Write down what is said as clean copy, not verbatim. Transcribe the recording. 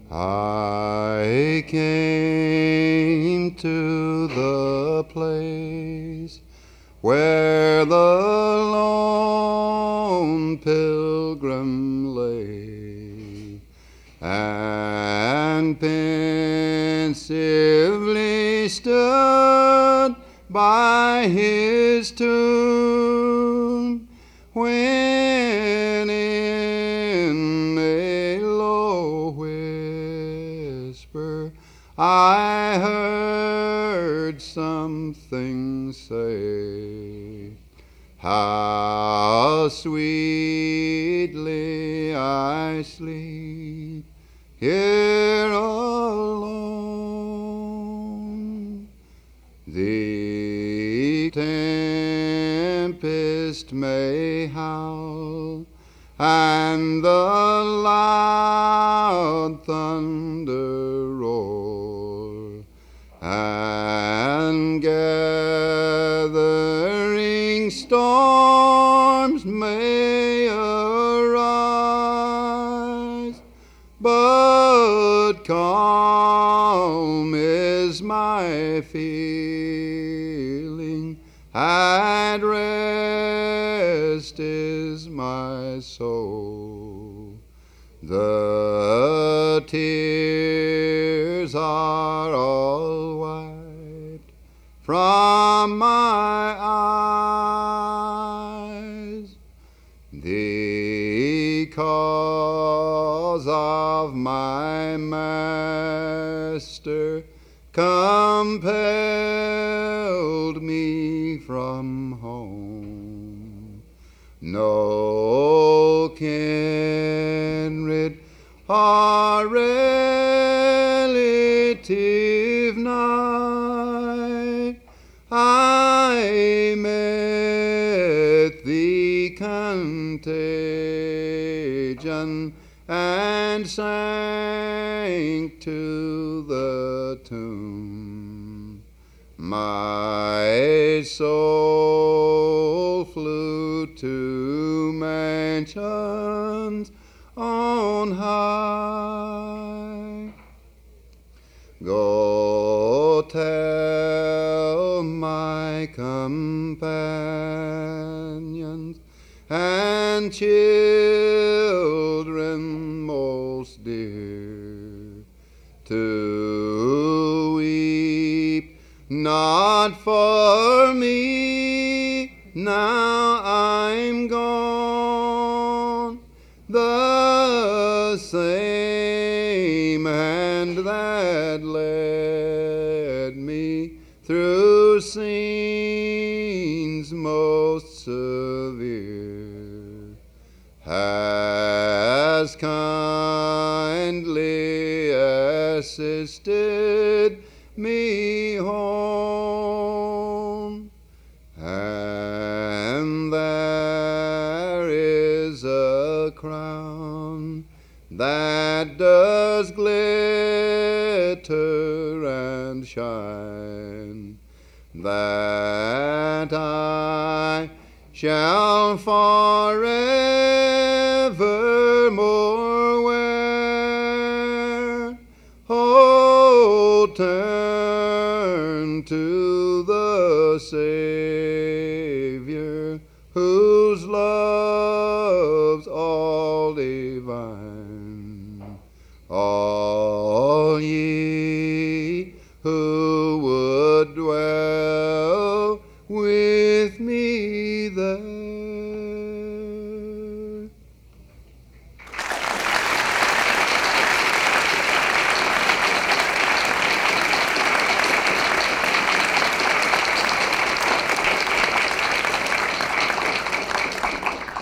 I came to the place where the lone pilgrim lay, and pensively stood by his tomb, when in a low whisper I heard something say, "How sweetly I sleep here alone." The tempest may howl, and the loud thunder roar, and gathering storms may arise, but calm is my feeling, at rest is my soul. The tears are all wiped from my eyes. The cause of my master compelled me from home. No kindred or relative nigh, I met the contagion and sank to the tomb. My soul flew to mansions on high. Go tell my companions and children most dear to weep not for me now I'm gone. The same hand that led me through scenes most severe has kindly assisted me home, and there is a crown that does glitter and shine, that I shall forevermore wear. Oh, turn to the Savior, whose love's all divine. All ye who would